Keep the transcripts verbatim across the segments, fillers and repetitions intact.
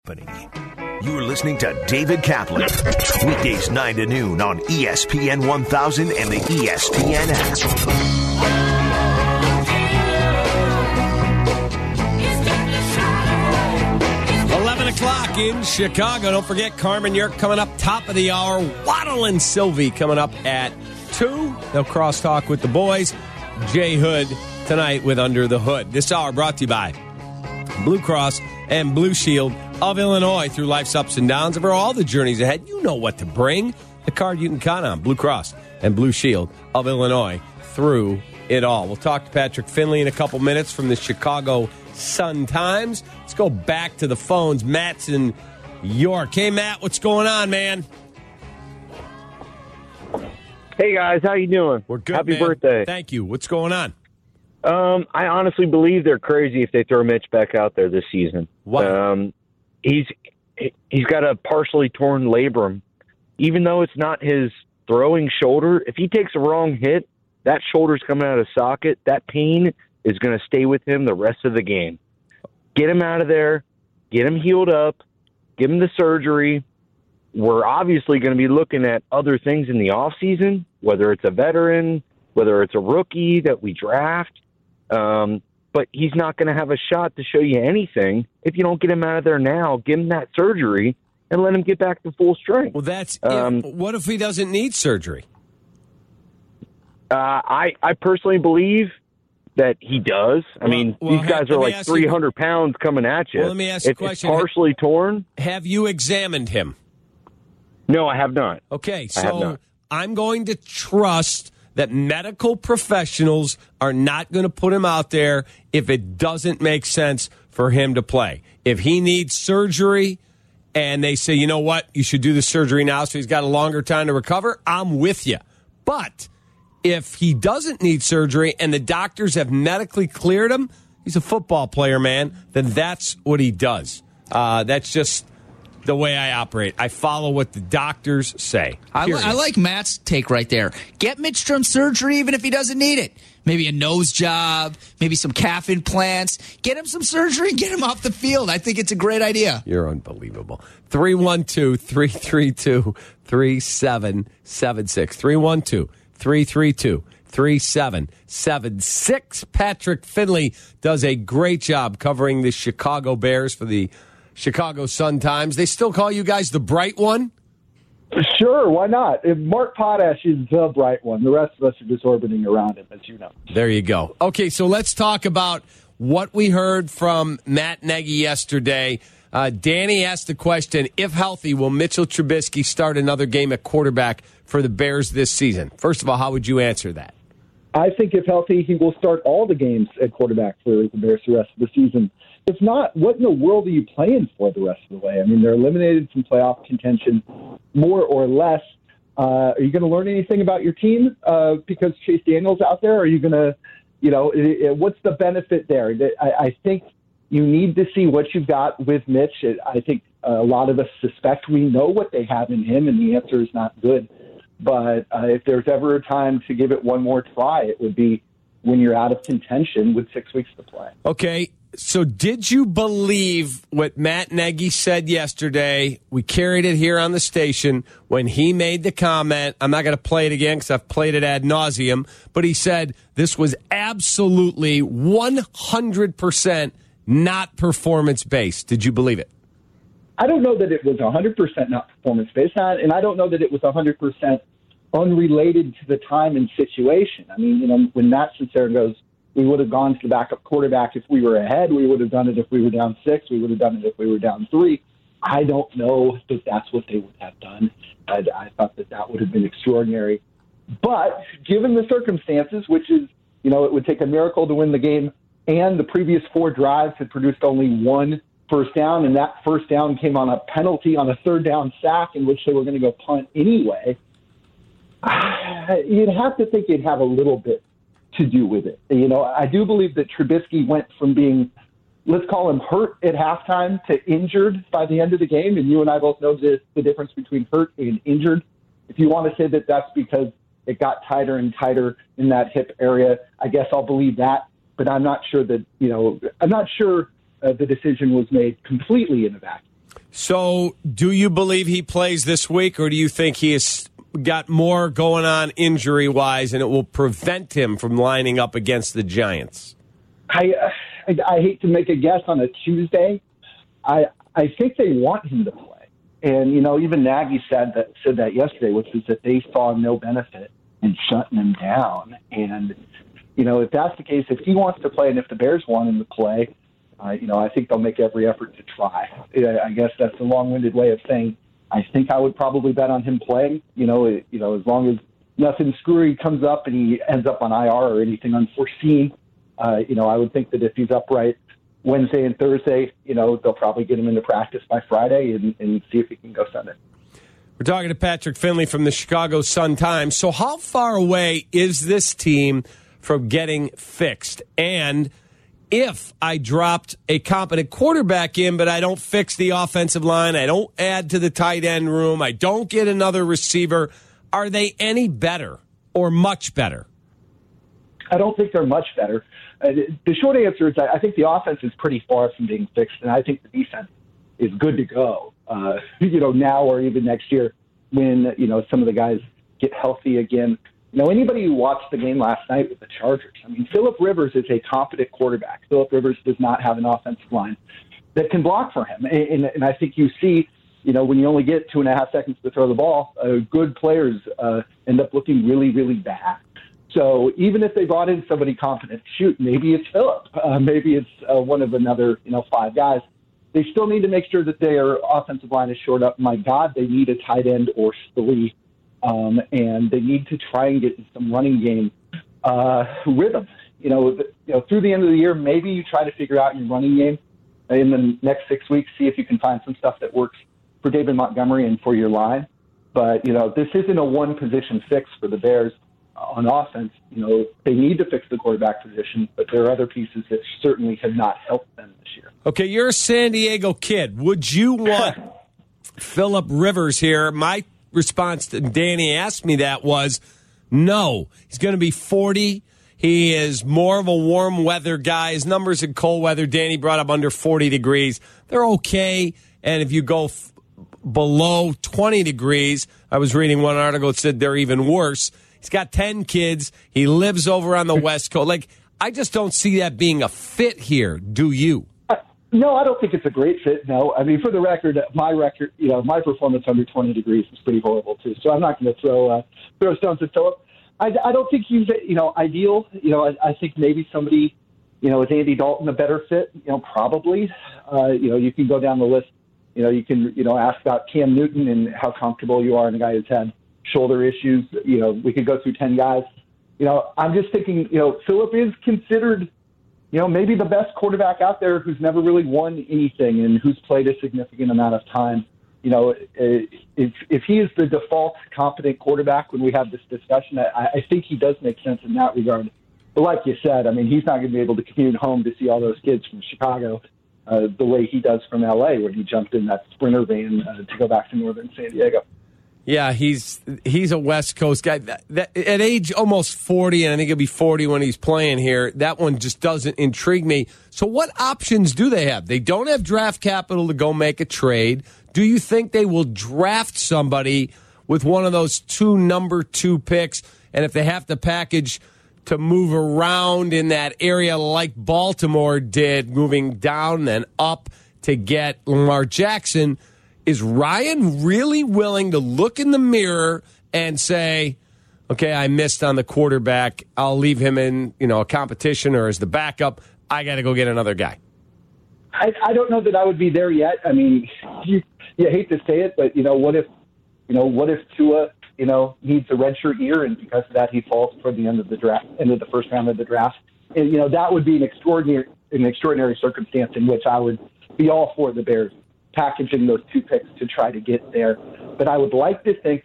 You're listening to David Kaplan. Weekdays nine to noon on E S P N one thousand and the E S P N app. eleven o'clock in Chicago. Don't forget Carmen York coming up top of the hour. Waddle and Sylvie coming up at two. They'll crosstalk with the boys. Jay Hood tonight with Under the Hood. This hour brought to you by Blue Cross and Blue Shield of Illinois. Through life's ups and downs, over all the journeys ahead, you know what to bring. The card you can count on. Blue Cross and Blue Shield of Illinois through it all. We'll talk to Patrick Finley in a couple minutes from the Chicago Sun-Times. Let's go back to the phones. Matt's in York. Hey, Matt, what's going on, man? Hey, guys. How you doing? We're good, Happy man. birthday. Thank you. What's going on? Um, I honestly believe they're crazy if they throw Mitch back out there this season. What? Um, he's he's got a partially torn labrum. Even though it's not his throwing shoulder, if he takes a wrong hit, that shoulder's coming out of socket. That pain is going to stay with him the rest of the game. Get him out of there. Get him healed up. Give him the surgery. We're obviously going to be looking at other things in the offseason, whether it's a veteran, whether it's a rookie that we draft. Um, but he's not going to have a shot to show you anything if you don't get him out of there now. Give him that surgery and let him get back to full strength. Well, that's Um, if, what if he doesn't need surgery? Uh, I, I personally believe that he does. I Well- mean, well, these guys let are me like ask you- three hundred pounds coming at you. Well, let me ask you a If question. It's partially torn. Have you examined him? No, I have not. Okay, I have so not. I'm going to trust that medical professionals are not going to put him out there if it doesn't make sense for him to play. If he needs surgery and they say, you know what, you should do the surgery now so he's got a longer time to recover, I'm with you. But if he doesn't need surgery and the doctors have medically cleared him, he's a football player, man, then that's what he does. Uh, that's just the way I operate. I follow what the doctors say. I, li- Period. I like Matt's take right there. Get Midstrom surgery even if he doesn't need it. Maybe a nose job, maybe some calf implants. Get him some surgery and get him off the field. I think it's a great idea. You're unbelievable. three one two, three three two, three seven seven six. three one two, three three two, three seven seven six. Patrick Finley does a great job covering the Chicago Bears for the Chicago Sun-Times. They still call you guys the bright one? Sure, why not? If Mark Potash is the bright one. The rest of us are just orbiting around him, as you know. There you go. Okay, so let's talk about what we heard from Matt Nagy yesterday. Uh, Danny asked the question, if healthy, will Mitchell Trubisky start another game at quarterback for the Bears this season? First of all, how would you answer that? I think if healthy, he will start all the games at quarterback for the Bears the rest of the season. If not, what in the world are you playing for the rest of the way? I mean, they're eliminated from playoff contention, more or less. Uh, are you going to learn anything about your team uh, because Chase Daniel's out there? Are you going to, you know, it, it, what's the benefit there? I, I think you need to see what you've got with Mitch. I think a lot of us suspect we know what they have in him, and the answer is not good. But uh, if there's ever a time to give it one more try, it would be when you're out of contention with six weeks to play. Okay, so did you believe what Matt Nagy said yesterday? We carried it here on the station when he made the comment. I'm not going to play it again because I've played it ad nauseum. But he said this was absolutely one hundred percent not performance-based. Did you believe it? I don't know that it was one hundred percent not performance-based, and I don't know that it was one hundred percent unrelated to the time and situation. I mean, you know, when Matt sits there and goes, we would have gone to the backup quarterback if we were ahead. We would have done it if we were down six. We would have done it if we were down three. I don't know that that's what they would have done. I, I thought that that would have been extraordinary. But given the circumstances, which is, you know, it would take a miracle to win the game, and the previous four drives had produced only one first down, and that first down came on a penalty on a third down sack in which they were going to go punt anyway, you'd have to think it'd have a little bit to do with it. You know, I do believe that Trubisky went from being, let's call him hurt at halftime, to injured by the end of the game, and you and I both know the, the difference between hurt and injured. If you want to say that that's because it got tighter and tighter in that hip area, I guess I'll believe that, but I'm not sure that, you know, I'm not sure uh, the decision was made completely in a vacuum. So, do you believe he plays this week, or do you think he has got more going on injury-wise and it will prevent him from lining up against the Giants? I, I I hate to make a guess on a Tuesday. I I think they want him to play, and you know even Nagy said that said that yesterday, which is that they saw no benefit in shutting him down. And you know if that's the case, if he wants to play, and if the Bears want him to play, uh, you know I think they'll make every effort to try. I guess that's a long-winded way of saying I think I would probably bet on him playing. You know you know as long as nothing screwy comes up and he ends up on I R or anything unforeseen. Uh, you know, I would think that if he's upright Wednesday and Thursday, you know, they'll probably get him into practice by Friday and, and see if he can go Sunday. We're talking to Patrick Finley from the Chicago Sun-Times. So how far away is this team from getting fixed? And if I dropped a competent quarterback in, but I don't fix the offensive line, I don't add to the tight end room, I don't get another receiver, are they any better or much better? I don't think they're much better. Uh, the short answer is I think the offense is pretty far from being fixed, and I think the defense is good to go, uh, you know, now or even next year when, you know, some of the guys get healthy again. You know, anybody who watched the game last night with the Chargers, I mean, Phillip Rivers is a competent quarterback. Phillip Rivers does not have an offensive line that can block for him. And, and, and I think you see, you know, when you only get two and a half seconds to throw the ball, uh, good players uh, end up looking really, really bad. So even if they brought in somebody competent, shoot, maybe it's Phillip, uh, maybe it's uh, one of another, you know, five guys. They still need to make sure that their offensive line is shored up. My God, they need a tight end or three, um, and they need to try and get some running game uh, rhythm. You know, the, you know, through the end of the year, maybe you try to figure out your running game in the next six weeks. See if you can find some stuff that works for David Montgomery and for your line. But you know, this isn't a one position fix for the Bears. On offense, you know, they need to fix the quarterback position, but there are other pieces that certainly have not helped them this year. Okay, you're a San Diego kid. Would you want Phillip Rivers here? My response to Danny asked me that was no. He's going to be forty. He is more of a warm weather guy. His numbers in cold weather, Danny brought up under forty degrees. They're okay. And if you go f- below twenty degrees, I was reading one article that said they're even worse. He's got ten kids. He lives over on the West Coast. Like, I just don't see that being a fit here. Do you? Uh, no, I don't think it's a great fit. No, I mean, for the record, my record, you know, my performance under twenty degrees is pretty horrible too. So I'm not going to throw uh, throw stones at Phillip. I, I don't think he's, you know, ideal. You know, I, I think maybe somebody, you know, is Andy Dalton a better fit? You know, probably. Uh, you know, you can go down the list. You know, you can, you know, ask about Cam Newton and how comfortable you are in a guy who's had shoulder issues. You know, we could go through ten guys. You know, I'm just thinking, you know, Phillip is considered, you know, maybe the best quarterback out there who's never really won anything and who's played a significant amount of time. You know, if if he is the default competent quarterback when we have this discussion, I, I think he does make sense in that regard. But like you said, I mean, he's not going to be able to commute home to see all those kids from Chicago uh, the way he does from L A when he jumped in that Sprinter van uh, to go back to northern San Diego. Yeah, he's he's a West Coast guy. That, that, at age almost forty, and I think he'll be forty when he's playing here, that one just doesn't intrigue me. So what options do they have? They don't have draft capital to go make a trade. Do you think they will draft somebody with one of those two number two picks? And if they have to package to move around in that area like Baltimore did, moving down and up to get Lamar Jackson, is Ryan really willing to look in the mirror and say, okay, I missed on the quarterback. I'll leave him in, you know, a competition or as the backup. I got to go get another guy. I, I don't know that I would be there yet. I mean, you, you hate to say it, but, you know, what if, you know, what if Tua, you know, needs a redshirt year and because of that he falls toward the end of the draft, end of the first round of the draft? And, you know, that would be an extraordinary, an extraordinary circumstance in which I would be all for the Bears packaging those two picks to try to get there. But I would like to think,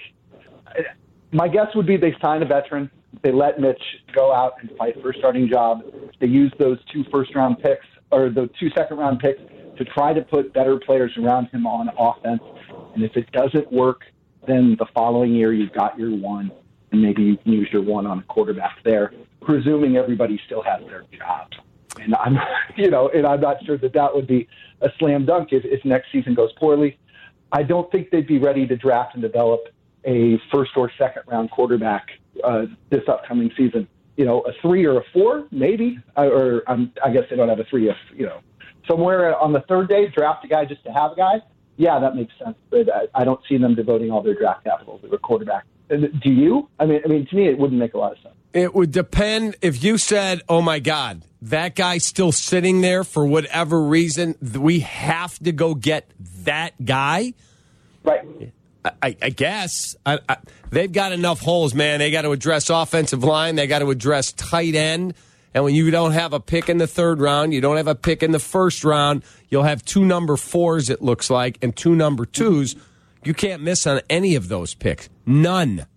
my guess would be they sign a veteran, they let Mitch go out and fight for a starting job, they use those two first-round picks, or the two second-round picks, to try to put better players around him on offense. And if it doesn't work, then the following year you've got your one, and maybe you can use your one on a quarterback there, presuming everybody still has their job. And I'm, you know, and I'm not sure that that would be a slam dunk if, if next season goes poorly. I don't think they'd be ready to draft and develop a first or second round quarterback uh, this upcoming season. You know, a three or a four, maybe, or um, I guess they don't have a three. If you know, somewhere on the third day, draft a guy just to have a guy. Yeah, that makes sense. But I, I don't see them devoting all their draft capital to a quarterback. Do you? I mean, I mean, to me, it wouldn't make a lot of sense. It would depend if you said, "Oh my God, that guy's still sitting there for whatever reason. We have to go get that guy." Right. I, I guess I, I, they've got enough holes, man. They got to address offensive line. They got to address tight end. And when you don't have a pick in the third round, you don't have a pick in the first round, you'll have two number fours, it looks like, and two number twos. You can't miss on any of those picks. None.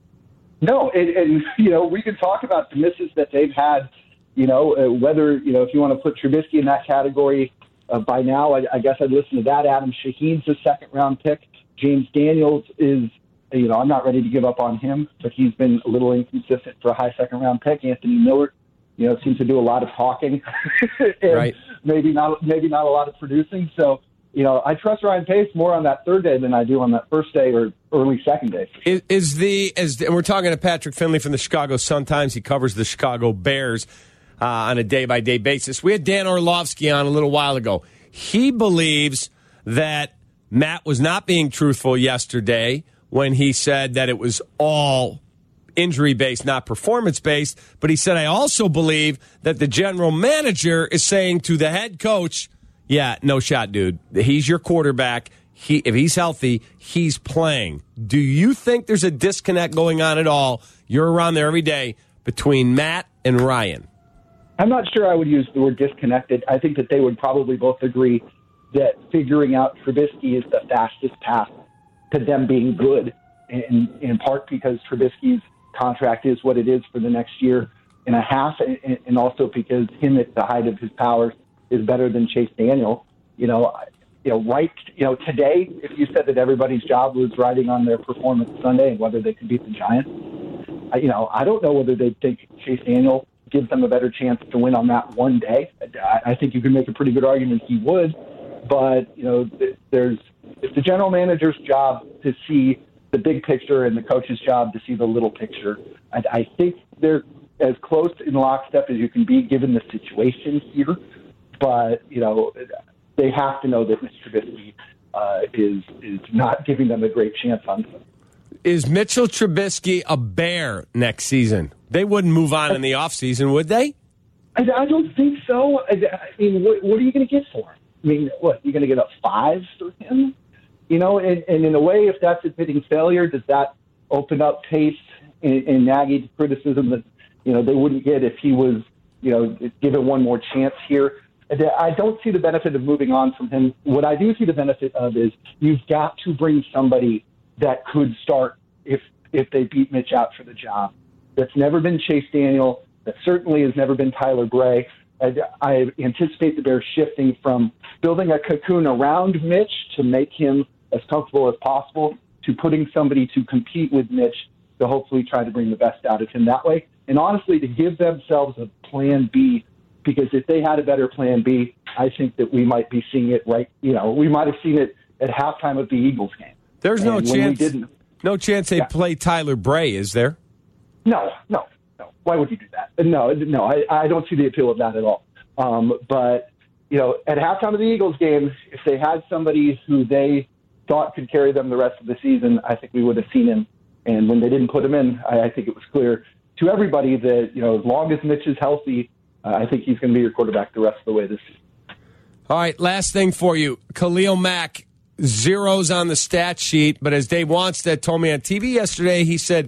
No, and, and you know, we can talk about the misses that they've had, you know, uh, whether, you know, if you want to put Trubisky in that category uh, by now, I, I guess I'd listen to that. Adam Shaheen's a second-round pick. James Daniels is, you know, I'm not ready to give up on him, but he's been a little inconsistent for a high second-round pick. Anthony Miller, you know, seems to do a lot of talking, and right. maybe not, maybe not a lot of producing. So, you know, I trust Ryan Pace more on that third day than I do on that first day or early second day. Is, is the as and we're talking to Patrick Finley from the Chicago Sun-Times. He covers the Chicago Bears uh, on a day-by-day basis. We had Dan Orlovsky on a little while ago. He believes that Matt was not being truthful yesterday when he said that it was all injury-based, not performance-based. But he said, I also believe that the general manager is saying to the head coach, yeah, no shot, dude. He's your quarterback. He, if he's healthy, he's playing. Do you think there's a disconnect going on at all? You're around there every day between Matt and Ryan. I'm not sure I would use the word disconnected. I think that they would probably both agree that figuring out Trubisky is the fastest path to them being good, in, in part because Trubisky's contract is what it is for the next year and a half, and, and also because him at the height of his powers is better than Chase Daniel. You know, you know, right? You know, today, if you said that everybody's job was riding on their performance Sunday and whether they could beat the Giants, I, you know, I don't know whether they think Chase Daniel gives them a better chance to win on that one day. I, I think you can make a pretty good argument he would. But, you know, there's it's the general manager's job to see the big picture and the coach's job to see the little picture. I, I think they're as close in lockstep as you can be given the situation here. But, you know, they have to know that Mister Trubisky uh, is, is not giving them a great chance on them. Is Mitchell Trubisky a Bear next season? They wouldn't move on in the offseason, would they? I, I don't think so. I, I mean, what, what are you going to get for him? I mean, what, you're going to get a five for him? You know, and, and in a way, if that's admitting failure, does that open up Pace and, and Nagy to criticism that, you know, they wouldn't get if he was, you know, given one more chance here? I don't see the benefit of moving on from him. What I do see the benefit of is you've got to bring somebody that could start if if they beat Mitch out for the job. That's never been Chase Daniel. That certainly has never been Tyler Bray. I, I anticipate the Bears shifting from building a cocoon around Mitch to make him as comfortable as possible to putting somebody to compete with Mitch to hopefully try to bring the best out of him that way. And honestly, to give themselves a plan B, because if they had a better plan B, I think that we might be seeing it right. You know, we might have seen it at halftime of the Eagles game. There's no and chance. Didn't, no chance they yeah. play Tyler Bray, is there? No, no, no. Why would you do that? No, no. I, I don't see the appeal of that at all. Um, but you know, at halftime of the Eagles game, if they had somebody who they thought could carry them the rest of the season, I think we would have seen him. And when they didn't put him in, I, I think it was clear to everybody that, you know, as long as Mitch is healthy, uh, I think he's going to be your quarterback the rest of the way this season. All right, last thing for you. Khalil Mack, zeros on the stat sheet, but as Dave Wanstead told me on T V yesterday, he said,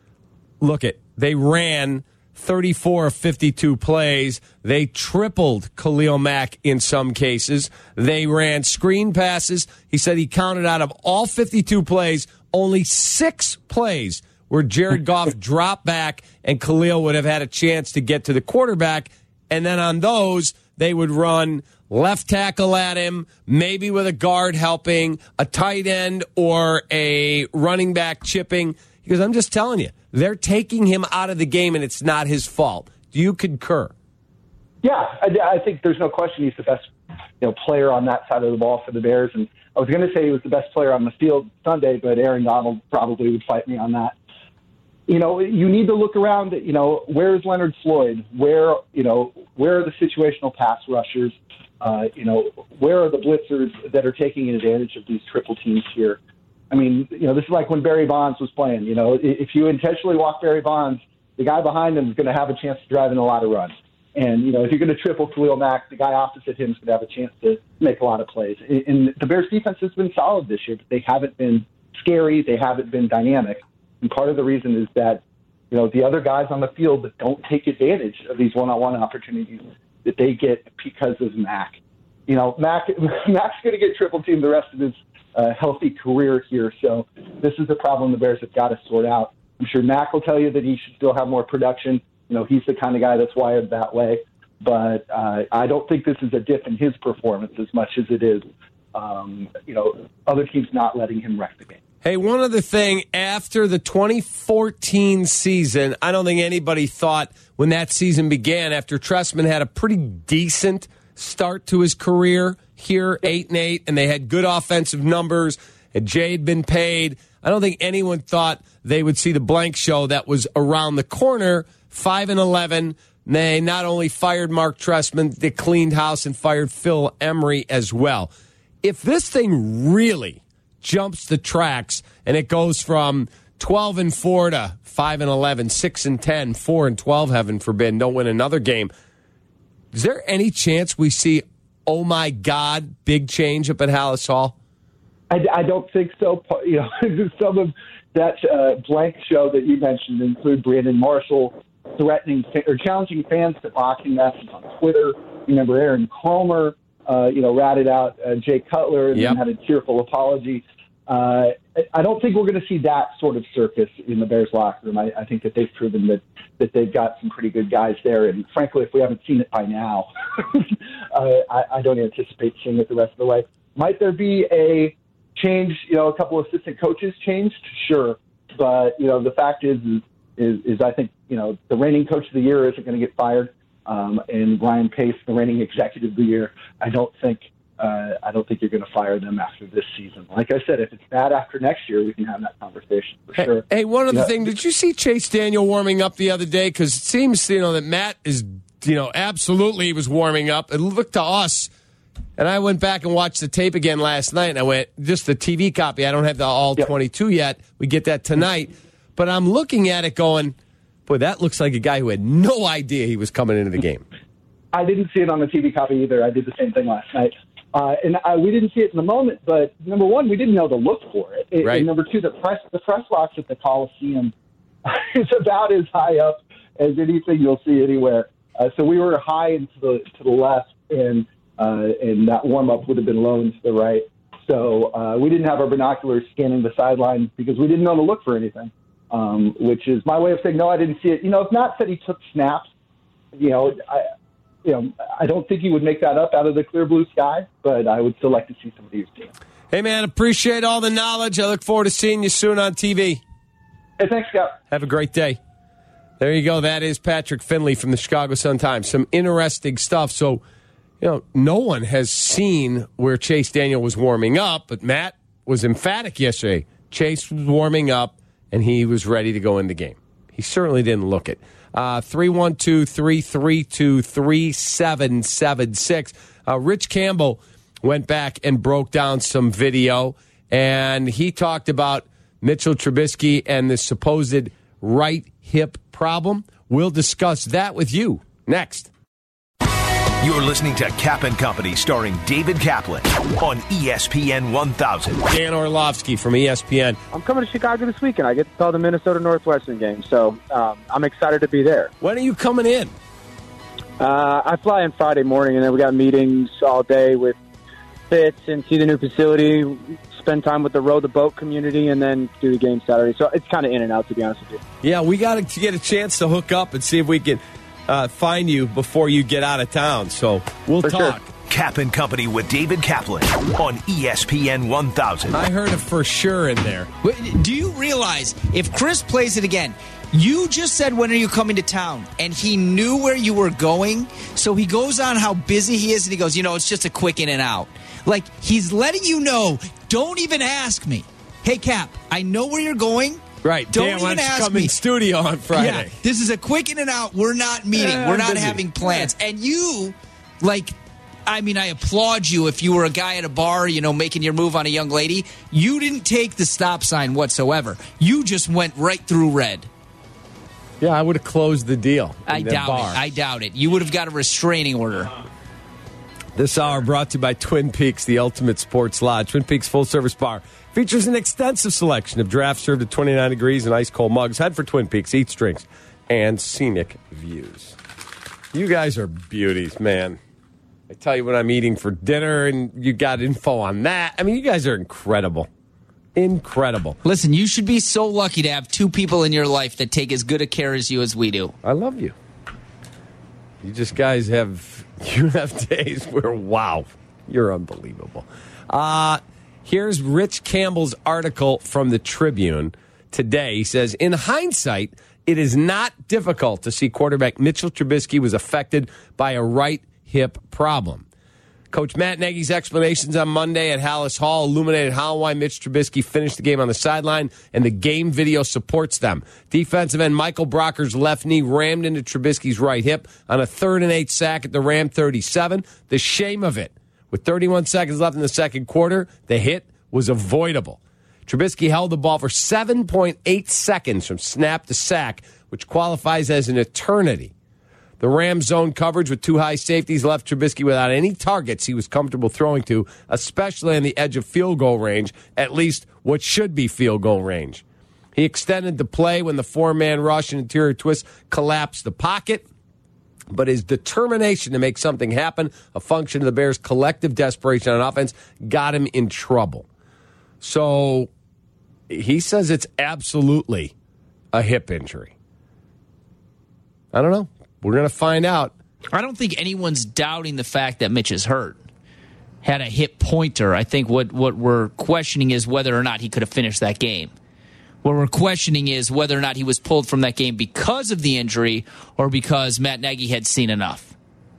look it, they ran thirty-four of fifty-two plays. They tripled Khalil Mack in some cases. They ran screen passes. He said he counted out of all fifty-two plays, only six plays where Jared Goff dropped back and Khalil would have had a chance to get to the quarterback. And then on those, they would run left tackle at him, maybe with a guard helping, a tight end or a running back chipping. Because I'm just telling you, they're taking him out of the game, and it's not his fault. Do you concur? Yeah, I, I think there's no question he's the best, you know, player on that side of the ball for the Bears. And I was going to say he was the best player on the field Sunday, but Aaron Donald probably would fight me on that. You know, you need to look around at, you know, where is Leonard Floyd? Where, you know, where are the situational pass rushers? Uh, you know, where are the blitzers that are taking advantage of these triple teams here? I mean, you know, this is like when Barry Bonds was playing. You know, if you intentionally walk Barry Bonds, the guy behind him is going to have a chance to drive in a lot of runs. And, you know, if you're going to triple Khalil Mack, the guy opposite him is going to have a chance to make a lot of plays. And the Bears defense has been solid this year, but they haven't been scary. They haven't been dynamic. And part of the reason is that, you know, the other guys on the field that don't take advantage of these one-on-one opportunities that they get because of Mack. You know, Mack, Mack's going to get triple teamed the rest of his uh, healthy career here. So this is a problem the Bears have got to sort out. I'm sure Mack will tell you that he should still have more production. You know, he's the kind of guy that's wired that way. But uh, I don't think this is a dip in his performance as much as it is, um, you know, other teams not letting him wreck the game. Hey, one other thing. After the twenty fourteen season, I don't think anybody thought when that season began, after Trestman had a pretty decent start to his career here, eight and eight, and they had good offensive numbers, and Jay had been paid. I don't think anyone thought they would see the blank show that was around the corner. Five and eleven. They not only fired Mark Trestman, they cleaned house and fired Phil Emery as well. If this thing really jumps the tracks and it goes from twelve and four to five and eleven, six and ten, four and twelve, heaven forbid, don't win another game, is there any chance we see, oh my God, big change up at Hallis Hall? I, I don't think so. You know, some of that uh, blank show that you mentioned include Brandon Marshall threatening or challenging fans to boxing matches on Twitter. Remember Aaron Cromer, uh, you know, ratted out uh, Jay Cutler and yep. then had a tearful apology. Uh, I don't think we're going to see that sort of circus in the Bears locker room. I, I think that they've proven that, that they've got some pretty good guys there. And frankly, if we haven't seen it by now, uh, I, I don't anticipate seeing it the rest of the way. Might there be a change, you know, a couple of assistant coaches changed? Sure. But, you know, the fact is, is, is, is I think, you know, the reigning coach of the year isn't going to get fired. Um, and Ryan Pace, the reigning executive of the year, I don't think, uh, I don't think you're going to fire them after this season. Like I said, if it's bad after next year, we can have that conversation for hey, sure. Hey, one other yeah. thing. Did you see Chase Daniel warming up the other day? Because it seems, you know, that Matt is, you know, absolutely he was warming up. It looked to us. And I went back and watched the tape again last night, and I went, just the T V copy. I don't have the all yep. twenty-two yet. We get that tonight. But I'm looking at it going, boy, that looks like a guy who had no idea he was coming into the game. I didn't see it on the T V copy either. I did the same thing last night. Uh, and I, we didn't see it in the moment, but number one, we didn't know to look for it. it right. And number two, the press the press box at the Coliseum is about as high up as anything you'll see anywhere. Uh, so we were high and to the, to the left, and Uh, and that warm-up would have been low and to the right. So uh, we didn't have our binoculars scanning the sideline because we didn't know to look for anything, um, which is my way of saying, no, I didn't see it. You know, if Matt said he took snaps, you know, I, you know, I don't think he would make that up out of the clear blue sky, but I would still like to see some of these teams. Hey, man, appreciate all the knowledge. I look forward to seeing you soon on T V. Hey, thanks, Scott. Have a great day. There you go. That is Patrick Finley from the Chicago Sun-Times. Some interesting stuff. So, you know, no one has seen where Chase Daniel was warming up, but Matt was emphatic yesterday. Chase was warming up, and he was ready to go in the game. He certainly didn't look it. Uh, three one two, three three two, three seven seven six. Uh, Rich Campbell went back and broke down some video, and he talked about Mitchell Trubisky and the supposed right hip problem. We'll discuss that with you next. You're listening to Cap and Company, starring David Kaplan on E S P N one thousand. Dan Orlovsky from E S P N. I'm coming to Chicago this weekend. I get to call the Minnesota Northwestern game, so um, I'm excited to be there. When are you coming in? Uh, I fly in Friday morning, and then we got meetings all day with Fitz and see the new facility, spend time with the row the boat community, and then do the game Saturday. So it's kind of in and out, to be honest with you. Yeah, we got to get a chance to hook up and see if we can uh, find you before you get out of town. So we'll For talk. sure. Cap and Company with David Kaplan on E S P N one thousand. I heard a for sure in there. Wait, do you realize if Chris plays it again, you just said, when are you coming to town? And he knew where you were going. So he goes on how busy he is. And he goes, you know, it's just a quick in and out. Like, he's letting you know, don't even ask me. Hey, Cap, I know where you're going. Right. Don't Dan, why even don't you ask come me. in studio on Friday. Yeah, this is a quick in and out. We're not meeting. Yeah, We're I'm not busy. having plans. And you, like, I mean, I applaud you if you were a guy at a bar, you know, making your move on a young lady. You didn't take the stop sign whatsoever. You just went right through red. Yeah, I would have closed the deal. I in the doubt bar. it. I doubt it. You would have got a restraining order. This hour brought to you by Twin Peaks, the ultimate sports lodge. Twin Peaks full-service bar features an extensive selection of draft served at twenty-nine degrees and ice-cold mugs. Head for Twin Peaks, eats, drinks, and scenic views. You guys are beauties, man. I tell you when I'm eating for dinner, and you got info on that. I mean, you guys are incredible. Incredible. Listen, you should be so lucky to have two people in your life that take as good a care as you as we do. I love you. You just guys have, you have days where, wow, you're unbelievable. Uh, here's Rich Campbell's article from the Tribune today. He says, in hindsight, it is not difficult to see quarterback Mitchell Trubisky was affected by a right hip problem. Coach Matt Nagy's explanations on Monday at Hallis Hall illuminated how and why Mitch Trubisky finished the game on the sideline, and the game video supports them. Defensive end Michael Brocker's left knee rammed into Trubisky's right hip on a third and eight sack at the Ram thirty-seven. The shame of it, with thirty-one seconds left in the second quarter, the hit was avoidable. Trubisky held the ball for seven point eight seconds from snap to sack, which qualifies as an eternity. The Rams' zone coverage with two high safeties left Trubisky without any targets he was comfortable throwing to, especially on the edge of field goal range, at least what should be field goal range. He extended the play when the four-man rush and interior twist collapsed the pocket, but his determination to make something happen, a function of the Bears' collective desperation on offense, got him in trouble. So he says it's absolutely a hip injury. I don't know. We're going to find out. I don't think anyone's doubting the fact that Mitch is hurt. Had a hip pointer. I think what, what we're questioning is whether or not he could have finished that game. What we're questioning is whether or not he was pulled from that game because of the injury or because Matt Nagy had seen enough.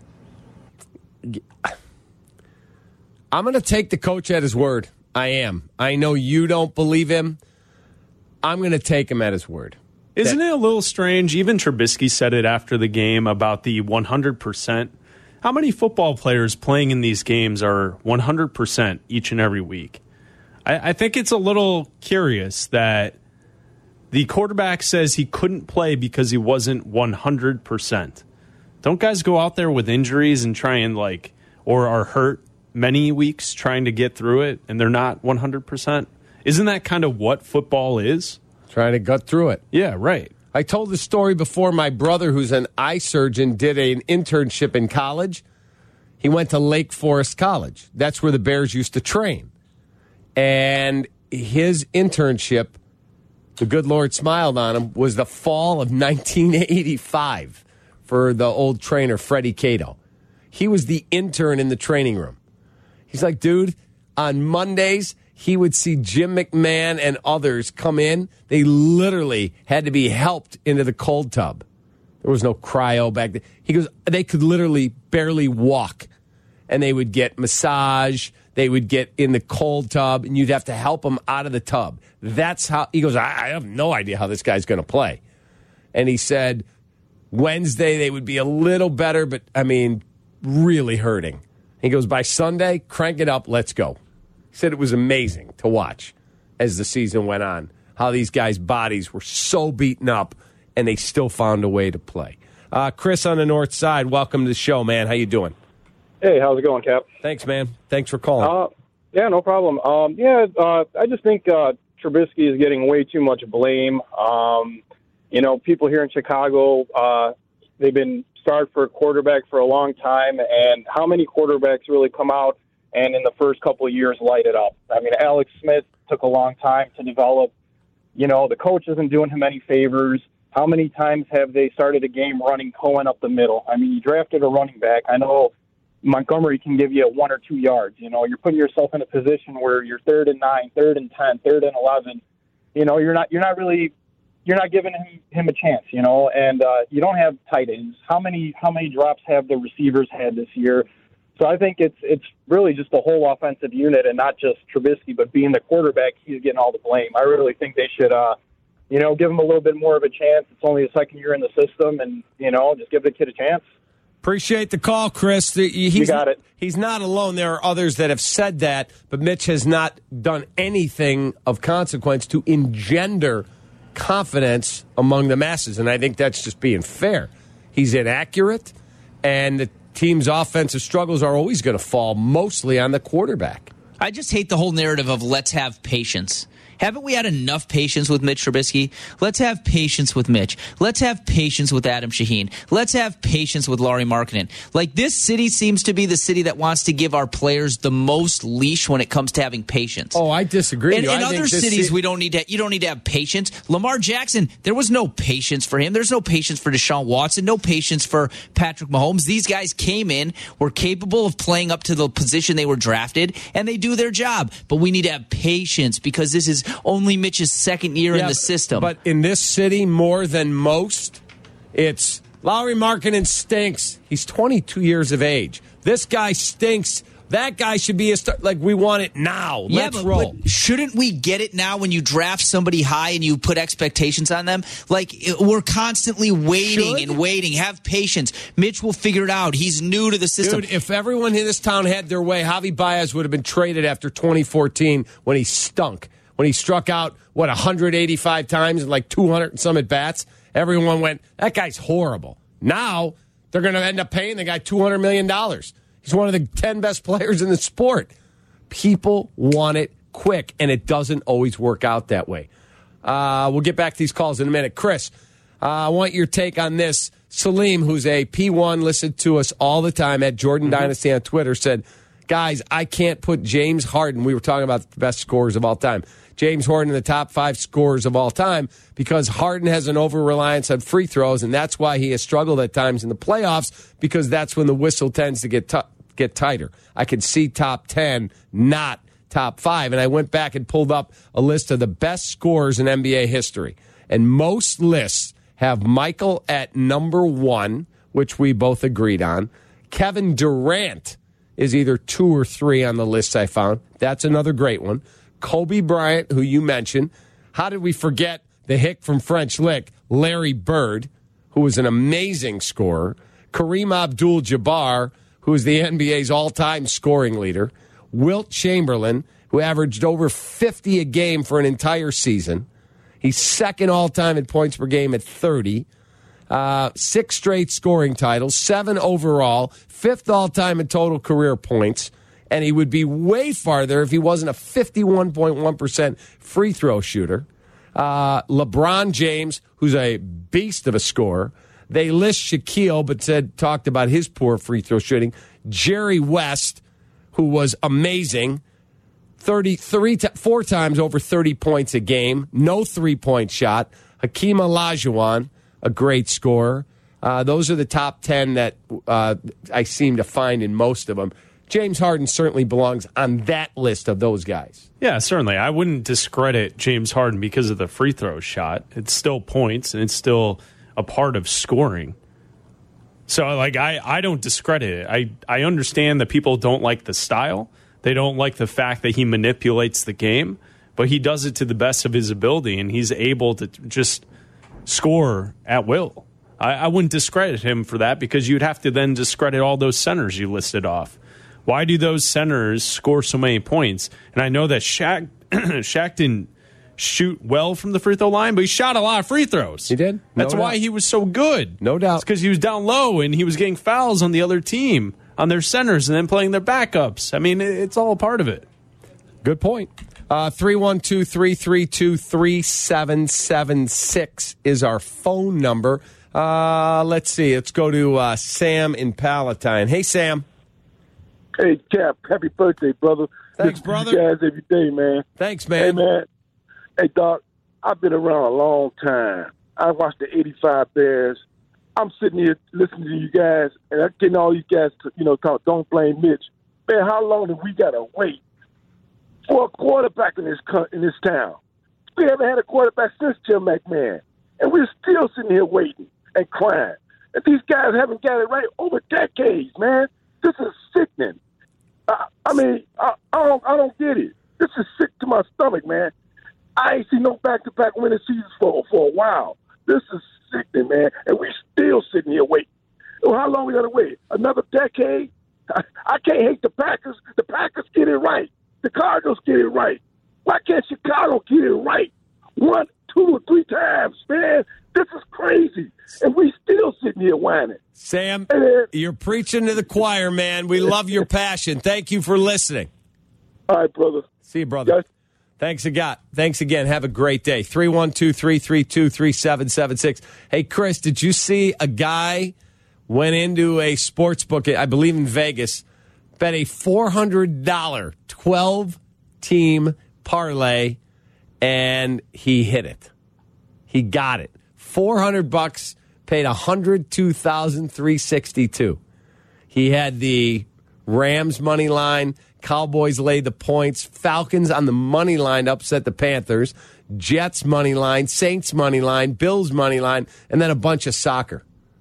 I'm going to take the coach at his word. I am. I know you don't believe him. I'm going to take him at his word. Isn't it a little strange? Even Trubisky said it after the game about the one hundred percent. How many football players playing in these games are one hundred percent each and every week? I, I think it's a little curious that the quarterback says he couldn't play because he wasn't one hundred percent. Don't guys go out there with injuries and try and, like, or are hurt many weeks trying to get through it and they're not one hundred percent? Isn't that kind of what football is? Trying to gut through it. Yeah, right. I told the story before. My brother, who's an eye surgeon, did an internship in college. He went to Lake Forest College. That's where the Bears used to train. And his internship, the good Lord smiled on him, was the fall of nineteen eighty-five for the old trainer, Freddie Cato. He was the intern in the training room. He's like, dude, on Mondays, he would see Jim McMahon and others come in. They literally had to be helped into the cold tub. There was no cryo back then. He goes, they could literally barely walk. And they would get massage. They would get in the cold tub, and you'd have to help them out of the tub. That's how, he goes, I, I have no idea how this guy's going to play. And he said Wednesday they would be a little better, but, I mean, really hurting. He goes, by Sunday, crank it up, let's go. Said it was amazing to watch as the season went on, how these guys' bodies were so beaten up and they still found a way to play. Uh, Chris on the north side, welcome to the show, man. How you doing? Hey, how's it going, Cap? Thanks, man. Thanks for calling. Uh, yeah, no problem. Um, yeah, uh, I just think uh, Trubisky is getting way too much blame. Um, you know, people here in Chicago, uh, they've been starved for a quarterback for a long time, and how many quarterbacks really come out and in the first couple of years light it up? I mean, Alex Smith took a long time to develop. You know, the coach isn't doing him any favors. How many times have they started a game running Cohen up the middle? I mean, you drafted a running back. I know Montgomery can give you one or two yards. You know, you're putting yourself in a position where you're third and nine, third and ten, third and eleven. You know, you're not you're not really you're not giving him, him a chance. You know, and uh, you don't have tight ends. How many how many drops have the receivers had this year? So I think it's it's really just the whole offensive unit, and not just Trubisky, but being the quarterback, he's getting all the blame. I really think they should, uh, you know, give him a little bit more of a chance. It's only the second year in the system, and, you know, just give the kid a chance. Appreciate the call, Chris. He's, you got it. He's not alone. There are others that have said that, but Mitch has not done anything of consequence to engender confidence among the masses, and I think that's just being fair. He's inaccurate, and the team's offensive struggles are always going to fall mostly on the quarterback. I just hate the whole narrative of let's have patience. Haven't we had enough patience with Mitch Trubisky? Let's have patience with Mitch. Let's have patience with Adam Shaheen. Let's have patience with Lauri Markkanen. Like, this city seems to be the city that wants to give our players the most leash when it comes to having patience. Oh, I disagree. In, in I other cities, we don't need to. You don't need to have patience. Lamar Jackson, there was no patience for him. There's no patience for Deshaun Watson. No patience for Patrick Mahomes. These guys came in, were capable of playing up to the position they were drafted, and they do their job. But we need to have patience because this is only Mitch's second year yeah, in the system. But in this city, more than most, it's Lauri Markkanen stinks. He's twenty-two years of age. This guy stinks. That guy should be a star. Like, we want it now. Yeah, Let's but, roll. But shouldn't we get it now when you draft somebody high and you put expectations on them? Like, we're constantly waiting Should? and waiting. Have patience. Mitch will figure it out. He's new to the system. Dude, if everyone in this town had their way, Javi Baez would have been traded after twenty fourteen when he stunk. When he struck out, what, one hundred eighty-five times and like two hundred and some at bats. Everyone went, that guy's horrible. Now, they're going to end up paying the guy two hundred million dollars. He's one of the ten best players in the sport. People want it quick, and it doesn't always work out that way. Uh, we'll get back to these calls in a minute. Chris, uh, I want your take on this. Salim, who's a P one, listened to us all the time at Jordan mm-hmm. Dynasty on Twitter, said, guys, I can't put James Harden. We were talking about the best scorers of all time. James Harden in the top five scorers of all time because Harden has an over-reliance on free throws, and that's why he has struggled at times in the playoffs because that's when the whistle tends to get t- get tighter. I can see top ten, not top five. And I went back and pulled up a list of the best scorers in N B A history. And most lists have Michael at number one, which we both agreed on. Kevin Durant is either two or three on the lists I found. That's another great one. Kobe Bryant, who you mentioned. How did we forget the hick from French Lick, Larry Bird, who was an amazing scorer. Kareem Abdul-Jabbar, who is the N B A's all-time scoring leader. Wilt Chamberlain, who averaged over fifty a game for an entire season. He's second all-time in points per game at thirty. Uh, six straight scoring titles, seven overall, fifth all-time in total career points. And he would be way farther if he wasn't a fifty-one point one percent free throw shooter. Uh, LeBron James, who's a beast of a scorer. They list Shaquille, but said talked about his poor free throw shooting. Jerry West, who was amazing, thirty-three, four times over thirty points a game, no three-point shot. Hakeem Olajuwon, a great scorer. Uh, those are the top ten that uh, I seem to find in most of them. James Harden certainly belongs on that list of those guys. Yeah, certainly. I wouldn't discredit James Harden because of the free throw shot. It's still points, and it's still a part of scoring. So, like, I, I don't discredit it. I, I understand that people don't like the style. They don't like the fact that he manipulates the game, but he does it to the best of his ability, and he's able to just score at will. I, I wouldn't discredit him for that because you'd have to then discredit all those centers you listed off. Why do those centers score so many points? And I know that Shaq, Shaq didn't shoot well from the free throw line, but he shot a lot of free throws. He did. That's No why doubt. he was so good. No doubt. It's because he was down low and he was getting fouls on the other team, on their centers, and then playing their backups. I mean, it's all a part of it. Good point. Uh, three one two, three three two, three seven seven six is our phone number. Uh, let's see. Let's go to uh, Sam in Palatine. Hey, Sam. Hey, Cap, happy birthday, brother. Thanks, Listen brother. to you guys every day, man. Thanks, man. Hey, man. Hey, Doc, I've been around a long time. I watched the eighty-five Bears, I'm sitting here listening to you guys, and I'm getting all you guys to, you know, talk, don't blame Mitch. Man, how long have we got to wait for a quarterback in this co- in this town? We haven't had a quarterback since Jim McMahon, and we're still sitting here waiting and crying. And these guys haven't got it right over decades, man. This is sickening. I, I mean, I, I don't, I don't get it. This is sick to my stomach, man. I ain't seen no back-to-back winning seasons for for a while. This is sickening, man, and we still sitting here waiting. Well, how long we gotta wait? Another decade? I, I can't hate the Packers. The Packers get it right. The Cardinals get it right. Why can't Chicago get it right? One, two, or three times, man. This is crazy, and we still sitting here whining. Sam, And, uh, you're preaching to the choir, man. We love your passion. Thank you for listening. all right, brother. See you, brother. Yes. Thanks again. Thanks again. Have a great day. three one two, three three two, three seven seven six. Hey, Chris, did you see a guy went into a sports book, I believe in Vegas, bet a four hundred dollars twelve-team parlay, and he hit it. He got it. four hundred bucks, paid one hundred two thousand three hundred sixty-two. He had the Rams money line, Cowboys laid the points, Falcons on the money line upset the Panthers, Jets money line, Saints money line, Bills money line, and then a bunch of soccer.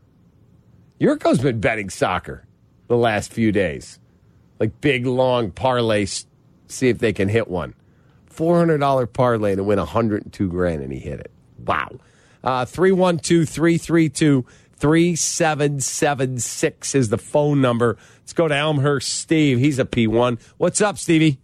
Yurko's been betting soccer the last few days. Like big, long parlays, see if they can hit one. four hundred dollars parlay to win one hundred two grand, and he hit it. Wow. Uh, three one two, three three two, three seven seven six is the phone number. Let's go to Elmhurst Steve. He's a P one. What's up, Stevie?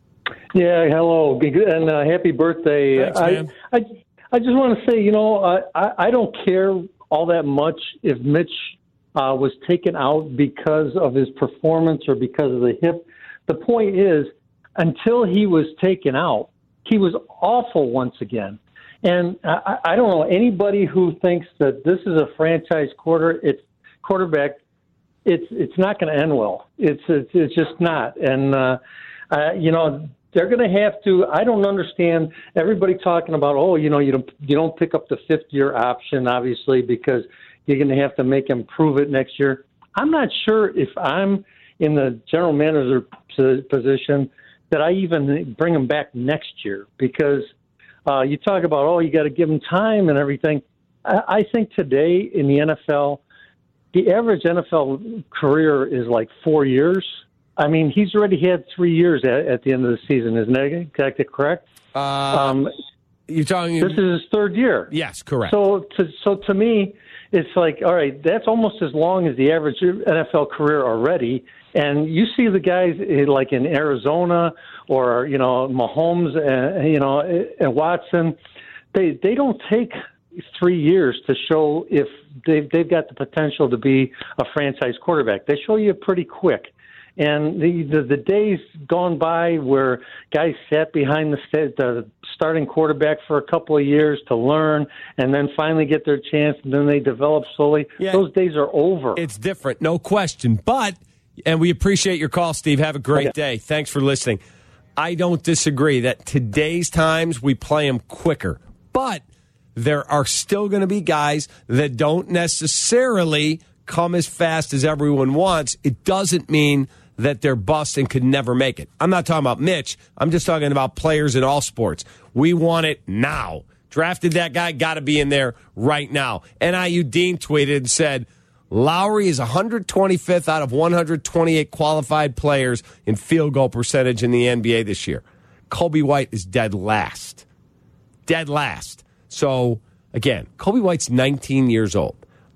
Yeah, hello, and uh, happy birthday. Thanks, man. I, I, I just want to say, you know, I, I, I don't care all that much if Mitch uh, was taken out because of his performance or because of the hip. The point is, until he was taken out, he was awful once again. And I, I don't know anybody who thinks that this is a franchise quarter. It's quarterback. It's it's not going to end well. It's it's, it's just not. And uh, uh, you know they're going to have to. I don't understand everybody talking about oh you know you don't you don't pick up the fifth year option obviously because you're going to have to make him prove it next year. I'm not sure if I'm in the general manager position that I even bring him back next year because. Uh, you talk about, oh, you got to give him time and everything. I, I think today in the N F L, the average N F L career is like four years. I mean, he's already had three years at, at the end of the season, isn't that, that correct? Uh, um, you're talking. This is his third year. Yes, correct. So, to, so to me, it's like, all right, that's almost as long as the average N F L career already. And you see the guys like in Arizona or, you know, Mahomes and, you know, and Watson, they they don't take three years to show if they've, they've got the potential to be a franchise quarterback. They show you pretty quick. And the, the, the days gone by where guys sat behind the, the starting quarterback for a couple of years to learn and then finally get their chance and then they develop slowly, yeah. Those days are over. It's different, no question. But... And we appreciate your call, Steve. Have a great okay. day. Thanks for listening. I don't disagree that today's times we play them quicker. But there are still going to be guys that don't necessarily come as fast as everyone wants. It doesn't mean that they're bust and could never make it. I'm not talking about Mitch. I'm just talking about players in all sports. We want it now. Drafted that guy, got to be in there right now. N I U Dean tweeted and said, Lowry is one hundred twenty-fifth out of one hundred twenty-eight qualified players in field goal percentage in the N B A this year. Kobe White is dead last. Dead last. So, again, Kobe White's nineteen years old.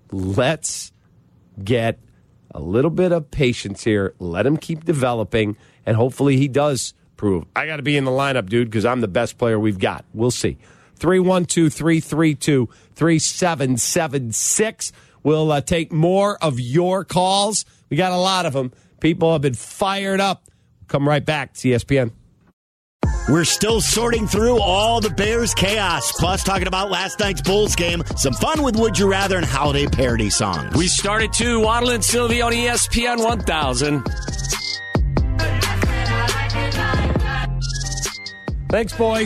Let's get a little bit of patience here. Let him keep developing, and hopefully he does prove. I got to be in the lineup, dude, because I'm the best player we've got. We'll see. three one two, three three two, three seven seven six. We'll uh, take more of your calls. We got a lot of them. People have been fired up. Come right back. C S P N. We're still sorting through all the Bears chaos, plus talking about last night's Bulls game, some fun with Would You Rather and holiday parody songs. We started to Waddle and Sylvie on E S P N one thousand. Thanks, boys.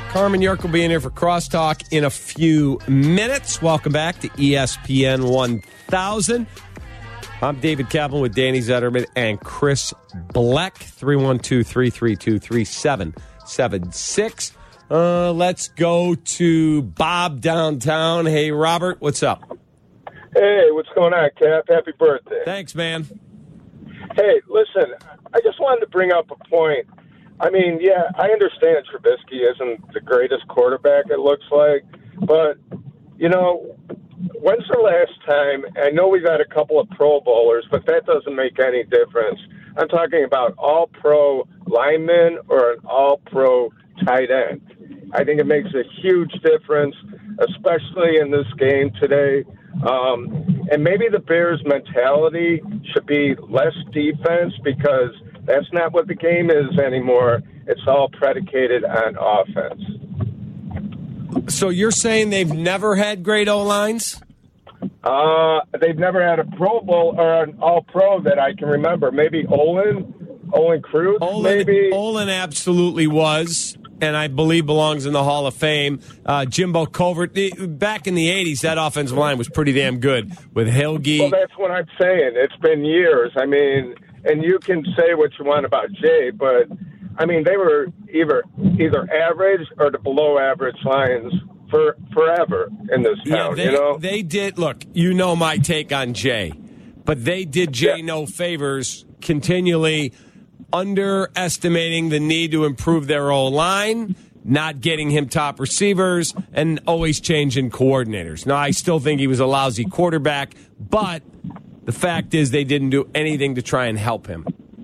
Carmen York will be in here for Crosstalk in a few minutes. Welcome back to E S P N one thousand. I'm David Kaplan with Danny Zetterman and Chris Bleck. three one two, three three two, three seven seven six. Uh, let's go to Bob downtown. Hey, Robert, what's up? Hey, what's going on, Cap? Happy birthday. Thanks, man. Hey, listen, I just wanted to bring up a point. I mean, yeah, I understand Trubisky isn't the greatest quarterback, it looks like. But, you know, when's the last time? I know we've had a couple of Pro Bowlers, but that doesn't make any difference. I'm talking about all-pro linemen or an all-pro tight end. I think it makes a huge difference, especially in this game today. Um, and maybe the Bears' mentality should be less defense because that's not what the game is anymore. It's all predicated on offense. So you're saying they've never had great O-lines? Uh, they've never had a Pro Bowl or an All-Pro that I can remember. Maybe Olin, Olin Cruz, Olin, maybe. Olin absolutely was, and I believe belongs in the Hall of Fame. Uh, Jimbo Covert, the, back in the eighties, that offensive line was pretty damn good with Hilge. Well, that's what I'm saying. It's been years. I mean, and you can say what you want about Jay, but, I mean, they were either either average or the below average lines for forever in this town, yeah, they, you know? They did, look, you know my take on Jay, but they did Jay Yeah. no favors continually underestimating the need to improve their O-line, not getting him top receivers, and always changing coordinators. Now, I still think he was a lousy quarterback, but the fact is they didn't do anything to try and help him.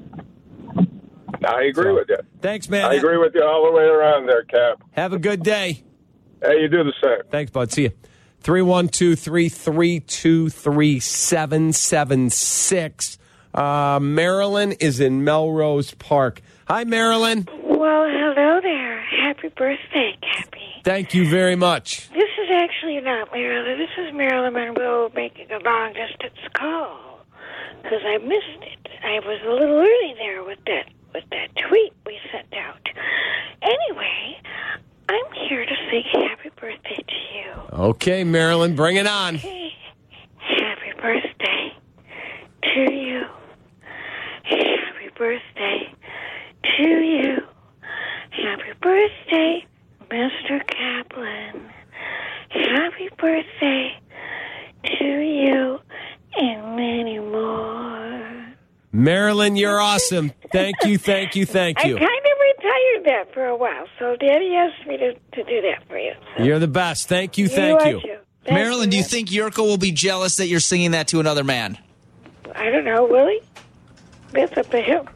I agree So, with you. Thanks, man. I agree with you all the way around there, Cap. Have a good day. Hey, you do the same. Thanks, bud. See you. three one two, three three two, three seven seven six. Uh, Marilyn is in Melrose Park. Hi, Marilyn. Well, hello there. Happy birthday, Cappy. Thank you very much. This is actually not Marilyn. This is Marilyn Monroe making a long-distance call because I missed it. I was a little early there with that with that tweet we sent out. Anyway, I'm here to say happy birthday to you. Okay, Marilyn, bring it on. Okay. Happy birthday to you. Happy birthday to you. Happy birthday, Mister Kaplan. Happy birthday to you and many more. Marilyn, you're awesome. Thank you, thank you, thank you. I kind of retired that for a while, so Daddy asked me to, to do that for you. You're the best. Thank you, thank are you. too. Thank Marilyn, do you think Yurko will be jealous that you're singing that to another man? I don't know, will he? That's up to him.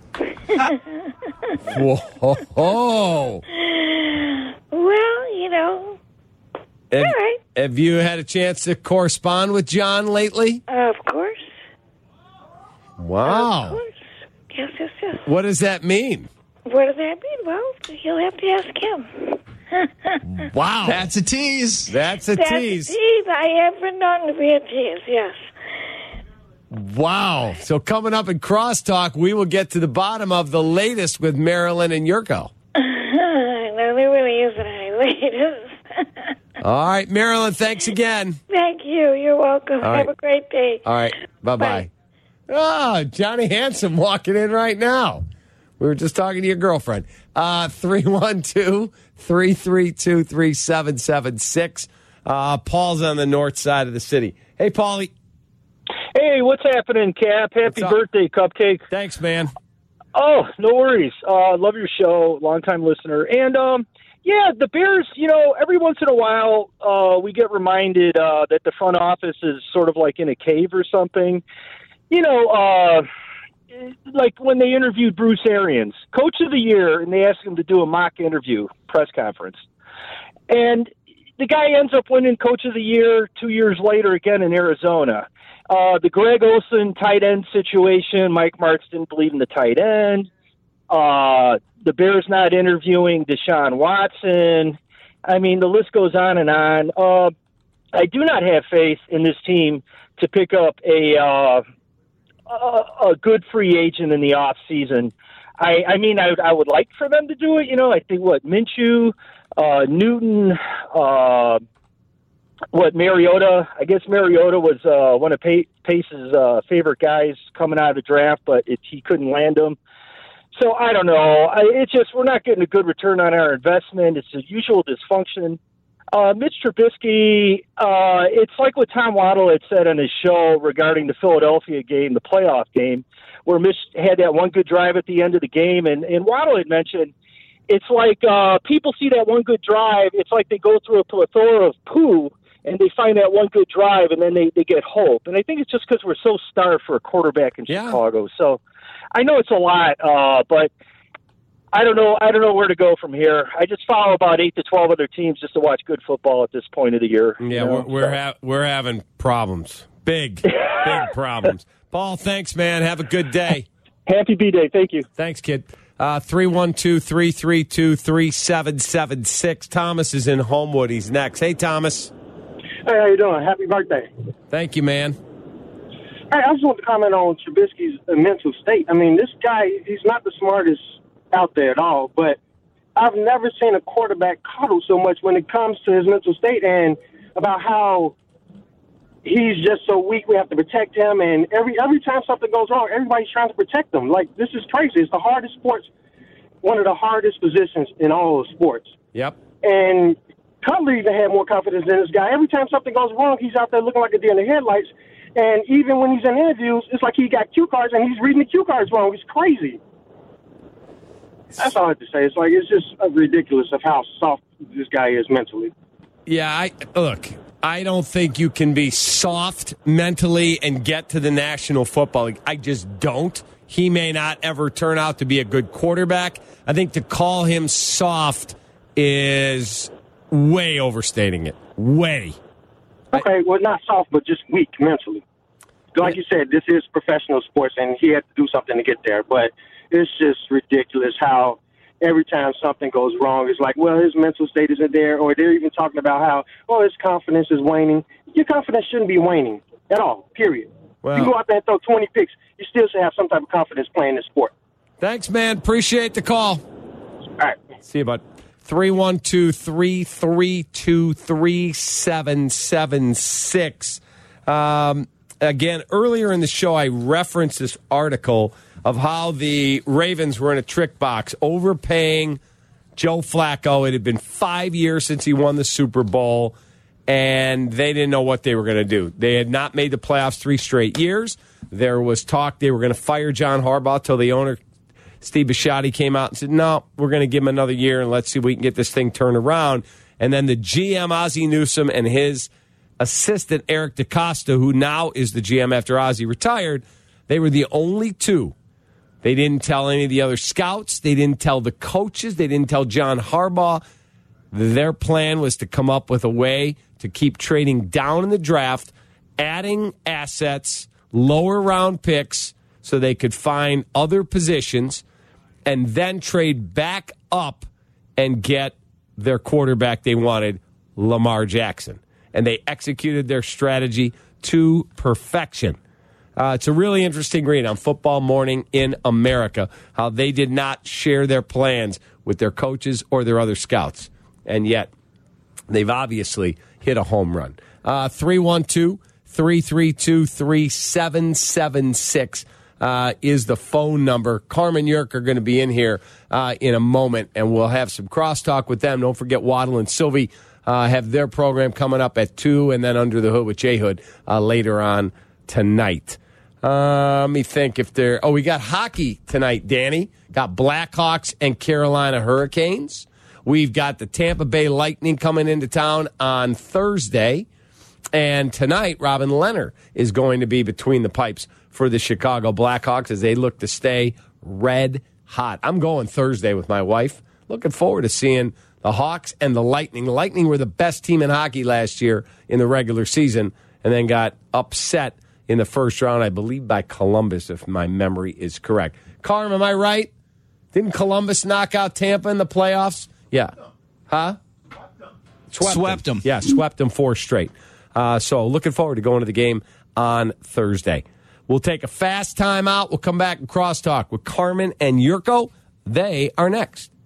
Whoa. Well, you know, Have, all right. have you had a chance to correspond with John lately? Of course. Wow. Of course. Yes, yes, yes. What does that mean? What does that mean? Well, you'll have to ask him. Wow. That's a tease. That's a That's tease. a tease. I have been known to be a tease, yes. Wow. So coming up in Crosstalk, we will get to the bottom of the latest with Marilyn and Yurko. No, there really isn't any latest. All right, Marilyn, thanks again. Thank you. You're welcome. All Have right. a great day. All right, bye-bye. Oh, Johnny Handsome walking in right now. We were just talking to your girlfriend. Uh, three one two, three three two, three seven seven six. Uh, Paul's on the north side of the city. Hey, Paulie. Hey, what's happening, Cap? Happy birthday, Cupcake. Thanks, man. Oh, no worries. Uh, love your show, longtime listener. And, um, yeah, the Bears, you know, every once in a while uh, we get reminded uh, that the front office is sort of like in a cave or something. You know, uh, like when they interviewed Bruce Arians, Coach of the Year, and they asked him to do a mock interview press conference. And the guy ends up winning Coach of the Year two years later again in Arizona. Uh, the Greg Olsen tight end situation, Mike Martz didn't believe in the tight end. Uh, the Bears not interviewing Deshaun Watson. I mean, the list goes on and on. Uh, I do not have faith in this team to pick up a uh, a, a good free agent in the off season. I, I mean, I, I would like for them to do it. You know, I think what Minshew, uh, Newton, uh, what, Mariota. I guess Mariota was uh, one of Pace's uh, favorite guys coming out of the draft, but it, he couldn't land him. So I don't know. I, it's just we're not getting a good return on our investment. It's the usual dysfunction. Uh, Mitch Trubisky, uh, it's like what Tom Waddle had said on his show regarding the Philadelphia game, the playoff game, where Mitch had that one good drive at the end of the game. And, and Waddle had mentioned it's like uh, people see that one good drive. It's like they go through a plethora of poo, and they find that one good drive, and then they, they get hope. And I think it's just because we're so starved for a quarterback in yeah. Chicago. So I know it's a lot, uh, but I don't know. I don't know where to go from here. I just follow about eight to twelve other teams just to watch good football at this point of the year. Yeah, you know? we're we're, ha- we're having problems, big, big problems. Paul, thanks, man. Have a good day. Happy B-Day. Thank you. Thanks, kid. Uh, three one two, three three two, three seven seven six. Thomas is in Homewood. He's next. Hey, Thomas. Hey, how you doing? Happy birthday. Thank you, man. Hey, I just want to comment on Trubisky's mental state. I mean, this guy, he's not the smartest out there at all, but I've never seen a quarterback coddle so much when it comes to his mental state and about how he's just so weak, we have to protect him, and every every time something goes wrong, everybody's trying to protect him. Like, this is crazy. It's the hardest sports, one of the hardest positions in all of sports. Yep. And Cutler even had more confidence in this guy. Every time something goes wrong, he's out there looking like a deer in the headlights, and even when he's in interviews, it's like he got cue cards, and he's reading the cue cards wrong. It's crazy. That's all I have to say. It's like, it's just ridiculous of how soft this guy is mentally. Yeah, I look, I don't think you can be soft mentally and get to the National Football League. I just don't. He may not ever turn out to be a good quarterback. I think to call him soft is way overstating it. Way. Okay, well, not soft, but just weak mentally. Like you said, this is professional sports, and he had to do something to get there. But it's just ridiculous how every time something goes wrong, it's like, well, his mental state isn't there, or they're even talking about how, oh, his confidence is waning. Your confidence shouldn't be waning at all, period. Well, you go out there and throw twenty picks, you still should have some type of confidence playing this sport. Thanks, man. Appreciate the call. All right. See you, bud. three one two, three three two, three seven seven six. Um, again, earlier in the show, I referenced this article of how the Ravens were in a trick box, overpaying Joe Flacco. It had been five years since he won the Super Bowl, and they didn't know what they were going to do. They had not made the playoffs three straight years. There was talk they were going to fire John Harbaugh till the owner, Steve Bisciotti, came out and said, no, we're going to give him another year and let's see if we can get this thing turned around. And then the G M, Ozzie Newsome, and his assistant, Eric DeCosta, who now is the G M after Ozzie retired, they were the only two. They didn't tell any of the other scouts. They didn't tell the coaches. They didn't tell John Harbaugh. Their plan was to come up with a way to keep trading down in the draft, adding assets, lower round picks, so they could find other positions and then trade back up and get their quarterback they wanted, Lamar Jackson. And they executed their strategy to perfection. Uh, it's a really interesting read on Football Morning in America, how they did not share their plans with their coaches or their other scouts. And yet, they've obviously hit a home run. Uh, three one two, three three two, three seven seven six uh, is the phone number. Carmen Yerk are going to be in here uh, in a moment, and we'll have some crosstalk with them. Don't forget Waddle and Sylvie uh, have their program coming up at two, and then Under the Hood with Jay Hood uh, later on tonight. Uh, let me think if there. Oh, we got hockey tonight, Danny. Got Blackhawks and Carolina Hurricanes. We've got the Tampa Bay Lightning coming into town on Thursday. And tonight, Robin Leonard is going to be between the pipes for the Chicago Blackhawks as they look to stay red hot. I'm going Thursday with my wife. Looking forward to seeing the Hawks and the Lightning. The Lightning were the best team in hockey last year in the regular season and then got upset in the first round, I believe, by Columbus, if my memory is correct. Carm, am I right? Didn't Columbus knock out Tampa in the playoffs? Yeah. Huh? Swept, swept them. them. Yeah, swept them four straight. Uh, so looking forward to going to the game on Thursday. We'll take a fast time out. We'll come back and crosstalk with Carmen and Yurko. They are next.